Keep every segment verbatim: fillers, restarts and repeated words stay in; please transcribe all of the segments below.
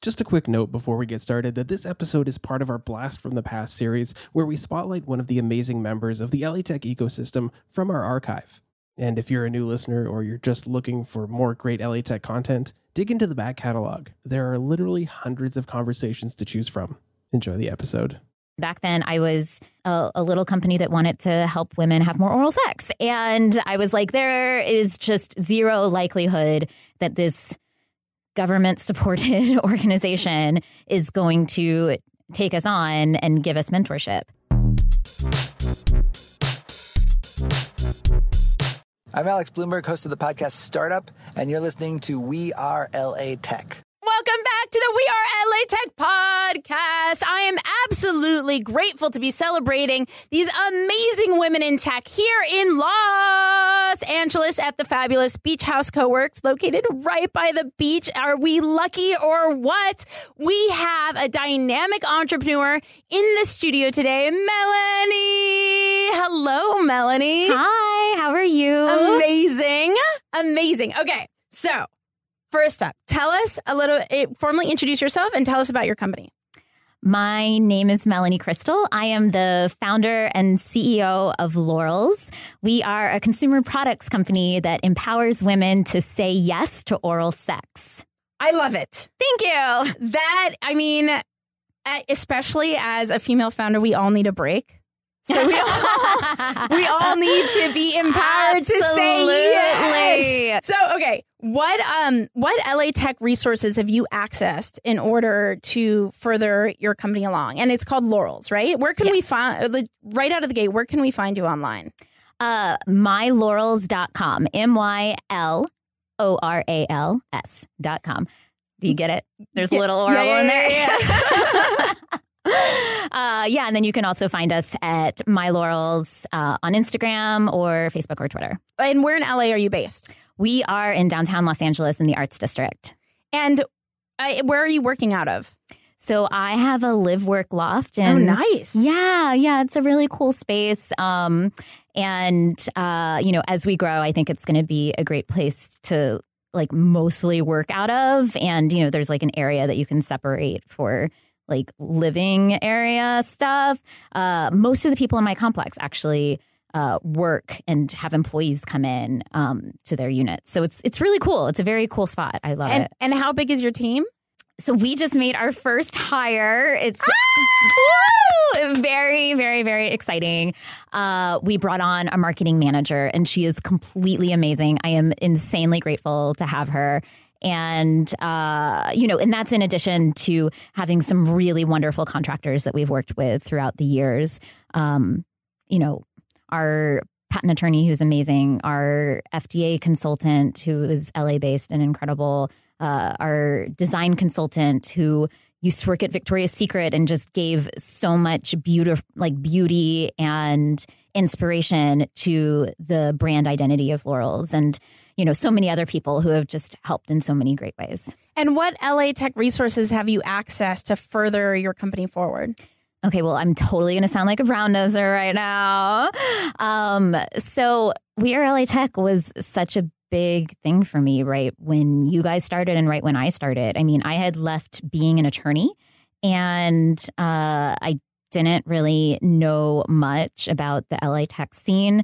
Just a quick note before we get started that this episode is part of our Blast from the Past series, where we spotlight one of the amazing members of the L A Tech ecosystem from our archive. And if you're a new listener or you're just looking for more great L A Tech content, dig into the back catalog. There are literally hundreds of conversations to choose from. Enjoy the episode. Back then, I was a, a little company that wanted to help women have more oral sex. And I was like, there is just zero likelihood that this government-supported organization is going to take us on and give us mentorship. I'm Alex Blumberg, host of the podcast Startup, and you're listening to We Are L A Tech. Welcome back to the We Are L A Tech podcast. I am absolutely grateful to be celebrating these amazing women in tech here in Los Angeles at the fabulous Beach House Coworks, located right by the beach. Are we lucky or what? We have a dynamic entrepreneur in the studio today, Melanie. Hello, Melanie. Hi, how are you? Amazing. Amazing. Okay, so first up, tell us a little, formally introduce yourself and tell us about your company. My name is Melanie Crystal. I am the founder and C E O of Laurels. We are a consumer products company that empowers women to say yes to oral sex. I love it. Thank you. That, I mean, especially as a female founder, we all need a break. So we all, we all need to be empowered Absolutely. to say yes. So, okay, what um what L A Tech resources have you accessed in order to further your company along? And it's called Laurels, right? Where can Yes. we find, right out of the gate, where can we find you online? Uh, my laurels dot com. M Y L O R A L S dot com. Do you get it? There's a little oral yeah, yeah, in there. yeah, yeah. Uh, yeah, and then you can also find us at My Laurels uh, on Instagram or Facebook or Twitter. And where in L A are you based? We are in downtown Los Angeles in the Arts District. And uh, where are you working out of? So I have a live work loft. And oh, nice. Yeah, yeah, it's a really cool space. Um, and, uh, you know, as we grow, I think it's going to be a great place to like mostly work out of. And, you know, there's like an area that you can separate for like living area stuff. Uh, most of the people in my complex actually uh, work and have employees come in um, to their units. So it's it's really cool. It's a very cool spot. I love And it. and how big is your team? So we just made our first hire. It's woo, very, very, very exciting. Uh, we brought on a marketing manager and she is completely amazing. I am insanely grateful to have her. And, uh, you know, and that's in addition to having some really wonderful contractors that we've worked with throughout the years. Um, you know, our patent attorney, who's amazing, our F D A consultant, who is L A based and incredible, uh, our design consultant, who used to work at Victoria's Secret and just gave so much beauty, like beauty and inspiration to the brand identity of Laurels. And you know, so many other people who have just helped in so many great ways. And what L A Tech resources have you accessed to further your company forward? Okay, well, I'm totally going to sound like a brown noser right now. Um, so We Are L A Tech was such a big thing for me, right? When you guys started and right when I started. I mean, I had left being an attorney and uh, I didn't really know much about the L A Tech scene.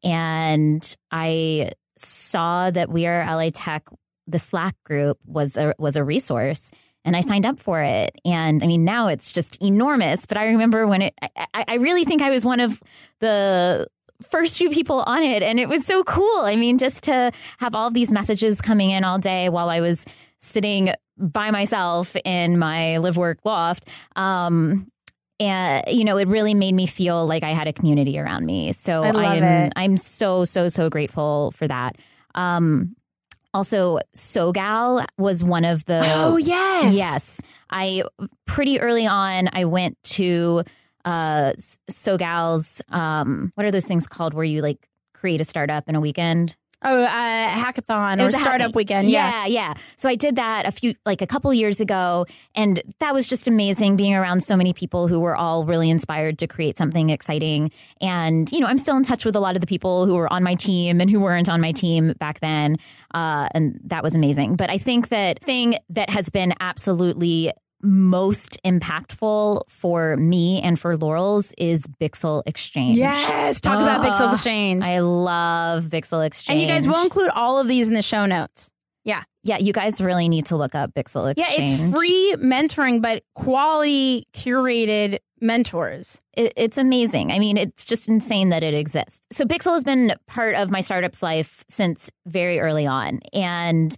And I saw that We Are L A Tech, the Slack group, was a was a resource, and I signed up for it. And I mean, now it's just enormous. But I remember when it, I, I really think I was one of the first few people on it, and it was so cool. I mean, just to have all of these messages coming in all day while I was sitting by myself in my live work loft. Um, And, you know, it really made me feel like I had a community around me. So I love I'm it. I'm so, so, so grateful for that. Um, also, SoGal was one of the... Oh, yes. Yes. I pretty early on, I went to uh, SoGal's... Um, what are those things called where you like create a startup in a weekend? Oh, uh, hackathon It or was a startup hacking- weekend. Yeah. yeah, yeah. So I did that a few, like a couple years ago, and that was just amazing being around so many people who were all really inspired to create something exciting. And, you know, I'm still in touch with a lot of the people who were on my team and who weren't on my team back then. Uh, and that was amazing. But I think that thing that has been absolutely most impactful for me and for Laurels is Bixel Exchange. Yes. Talk about Bixel Oh, Exchange. I love Bixel Exchange. and you guys will include all of these in the show notes. Yeah. Yeah, you guys really need to look up Bixel Yeah, Exchange. it's free mentoring, but quality curated mentors. It, it's amazing. I mean, it's just insane that it exists. So Bixel has been part of my startup's life since very early on. And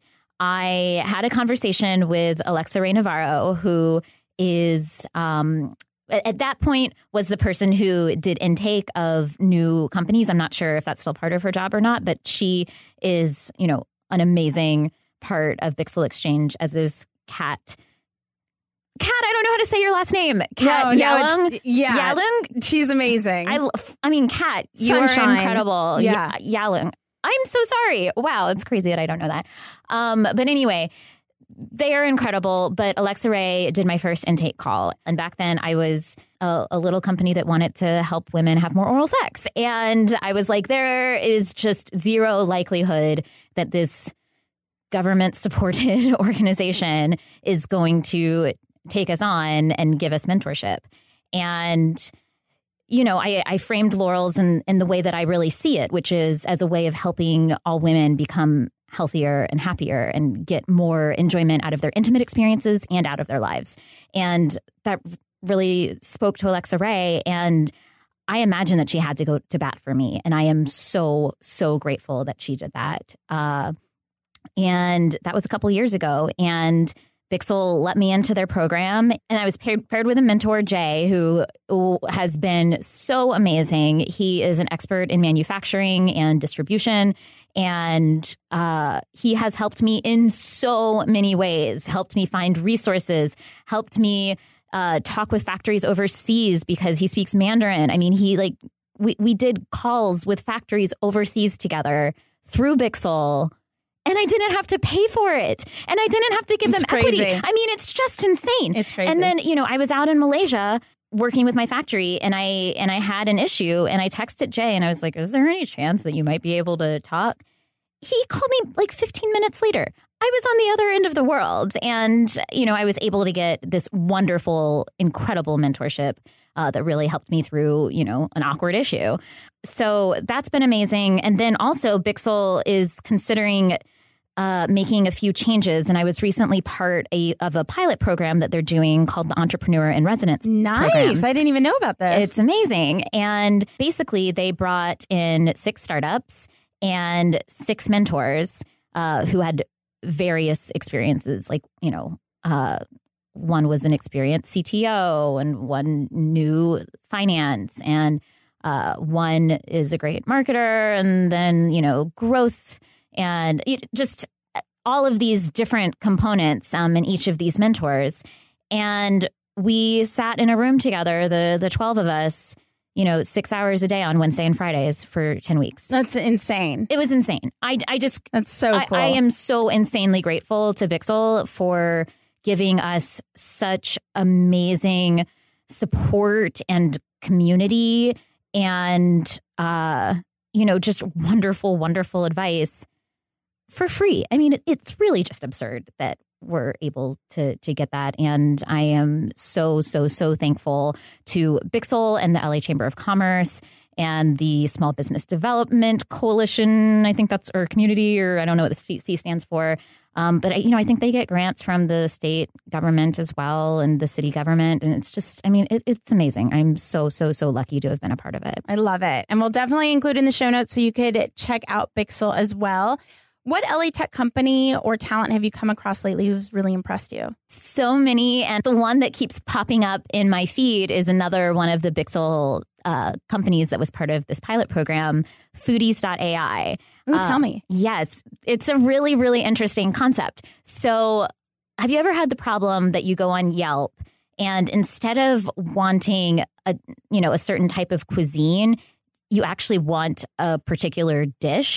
I had a conversation with Alexa Ray Navarro, who is, um, at that point, was the person who did intake of new companies. I'm not sure if that's still part of her job or not, but she is, you know, an amazing part of Bixel Exchange, as is Kat. Kat, I don't know how to say your last name. Kat No, no, Yalung. it's- yeah. Yalung? She's amazing. I, lo- I mean, Kat, you Sunshine. are incredible. Yeah. Y- Yalung. I'm so sorry. Wow, it's crazy that I don't know that. Um, but anyway, they are incredible. But Alexa Ray did my first intake call. And back then I was a, a little company that wanted to help women have more oral sex. And I was like, there is just zero likelihood that this government-supported organization is going to take us on and give us mentorship. And you know, I, I framed Laurels in, in the way that I really see it, which is as a way of helping all women become healthier and happier and get more enjoyment out of their intimate experiences and out of their lives. And that really spoke to Alexa Ray. And I imagine that she had to go to bat for me. And I am so, so grateful that she did that. Uh, and that was a couple years ago. And Bixel let me into their program, and I was paired, paired with a mentor, Jay, who, who has been so amazing. He is an expert in manufacturing and distribution, and uh, he has helped me in so many ways, helped me find resources, helped me uh, talk with factories overseas because he speaks Mandarin. I mean, he like we, we did calls with factories overseas together through Bixel. And I didn't have to pay for it. And I didn't have to give It's them crazy. equity. I mean, it's just insane. It's crazy. And then, you know, I was out in Malaysia working with my factory, and I and I had an issue, and I texted Jay and I was like, is there any chance that you might be able to talk? He called me like fifteen minutes later. I was on the other end of the world, and, you know, I was able to get this wonderful, incredible mentorship uh, that really helped me through, you know, an awkward issue. So that's been amazing. And then also Bixel is considering uh, making a few changes. And I was recently part a, of a pilot program that they're doing called the Entrepreneur in Residence nice. program. I didn't even know about this. It's amazing. And basically they brought in six startups and six mentors uh, who had various experiences. Like, you know, uh, one was an experienced C T O, and one knew finance, and uh, one is a great marketer, and then, you know, growth, and it, just all of these different components um, in each of these mentors. And we sat in a room together, the the twelve of us, you know, six hours a day on Wednesday and Fridays for ten weeks. That's insane. It was insane. I, I just, That's so I, cool. I am so insanely grateful to Bixel for giving us such amazing support and community and, uh, you know, just wonderful, wonderful advice for free. I mean, it, it's really just absurd that we're able to to get that. And I am so, so, so thankful to Bixel and the L A Chamber of Commerce and the Small Business Development Coalition. I think that's, or community, or I don't know what the C, C stands for. Um, but, you know, I think they get grants from the state government as well, and the city government. And it's just, I mean, it, it's amazing. I'm so, so, so lucky to have been a part of it. I love it. And we'll definitely include in the show notes so you could check out Bixel as well. What L A Tech company or talent have you come across lately who's really impressed you? So many. And the one that keeps popping up in my feed is another one of the Bixel uh, companies that was part of this pilot program, foodies dot A I. Ooh, Uh, tell me. Yes, it's a really, really interesting concept. So have you ever had the problem that you go on Yelp and instead of wanting a, you know, a certain type of cuisine, you actually want a particular dish?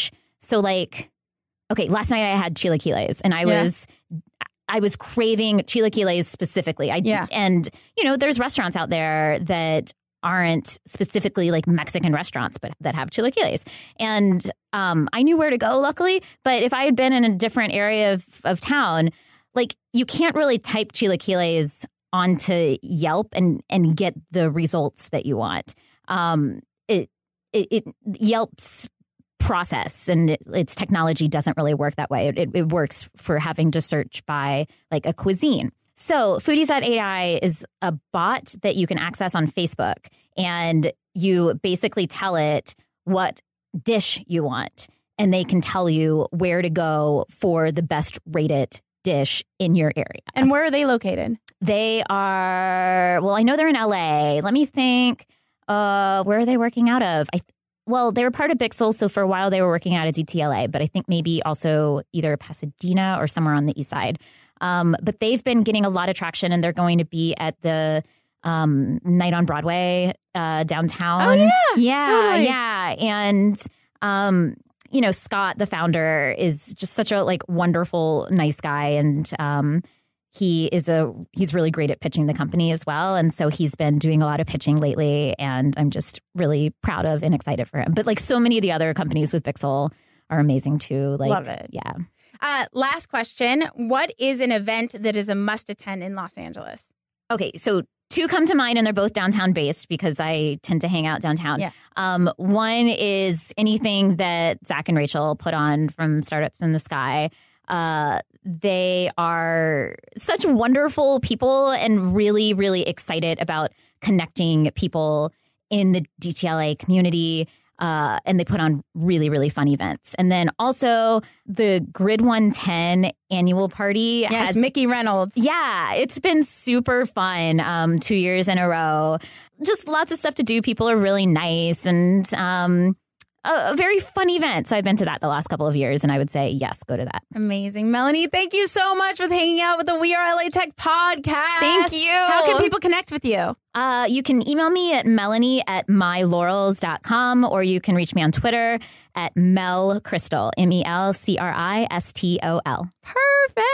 So like, okay, last night I had chilaquiles and I Yeah. was, I was craving chilaquiles specifically. I, Yeah. And, you know, there's restaurants out there that aren't specifically like Mexican restaurants, but that have chilaquiles. And um, I knew where to go, luckily. But if I had been in a different area of, of town, like you can't really type chilaquiles onto Yelp and, and get the results that you want. Um, it, it, it Yelp's process and it, its technology doesn't really work that way. It, it, it works for having to search by like a cuisine. So Foodies dot A I is a bot that you can access on Facebook, and you basically tell it what dish you want, and they can tell you where to go for the best rated dish in your area. And where are they located? They are, well, I know they're in L A. Let me think. Uh, where are they working out of? I Well, they were part of Bixel, so for a while they were working out of D T L A, but I think maybe also either Pasadena or somewhere on the east side. Um, but they've been getting a lot of traction, and they're going to be at the um, Night on Broadway uh, downtown. Oh, yeah. Yeah, Totally. yeah. And, um, you know, Scott, the founder, is just such a, like, wonderful, nice guy, and um, he is a he's really great at pitching the company as well. And so he's been doing a lot of pitching lately, and I'm just really proud of and excited for him. But like so many of the other companies with Bixel are amazing too. Like, Love it. Yeah. Uh, last question. What is an event that is a must attend in Los Angeles? Okay. So two come to mind, and they're both downtown based because I tend to hang out downtown. Yeah. Um, one is anything that Zach and Rachel put on from Startups in the Sky. Uh, they are such wonderful people and really, really excited about connecting people in the D T L A community. Uh, and they put on really, really fun events. And then also the Grid one ten annual party. Yes, has, Mickey Reynolds. Yeah, it's been super fun um, two years in a row. Just lots of stuff to do. People are really nice, and um, a, a very fun event. So I've been to that the last couple of years, and I would say, yes, go to that. Amazing. Melanie, thank you so much for hanging out with the We Are L A Tech podcast. Thank you. How can people connect with you? Uh, you can email me at melanie at my laurels dot com, or you can reach me on Twitter at Mel Crystal, M E L C R I S T O L. Perfect.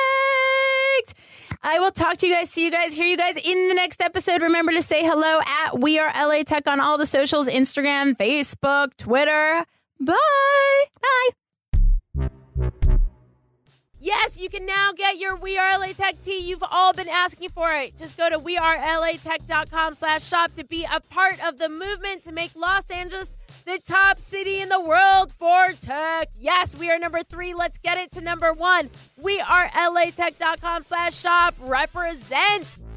I will talk to you guys, see you guys, hear you guys in the next episode. Remember to say hello at We Are L A Tech on all the socials, Instagram, Facebook, Twitter. Bye. Bye. Yes, you can now get your We Are L A Tech tee. You've all been asking for it. Just go to wearelatech.com slash shop to be a part of the movement to make Los Angeles the top city in the world for tech. Yes, we are number three. Let's get it to number one. wearelatech.com slash shop. Represent.